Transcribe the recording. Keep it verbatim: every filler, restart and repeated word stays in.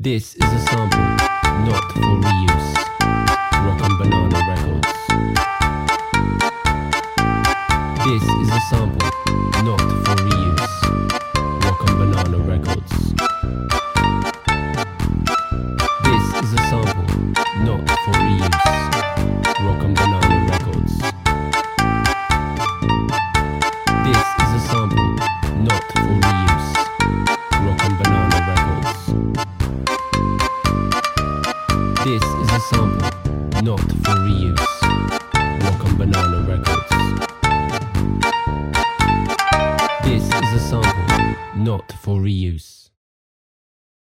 This is a sample, not for reuse. Rock and Banana Records. This is a sample, not for reuse. Rock and Banana Records. This is a sample, not for reuse. Rock and Banana Records. This is a sample, not for reuse. Rock and Banana Records. This is a sample, not for reuse. Rock and Banana Records. This is a sample, not for reuse.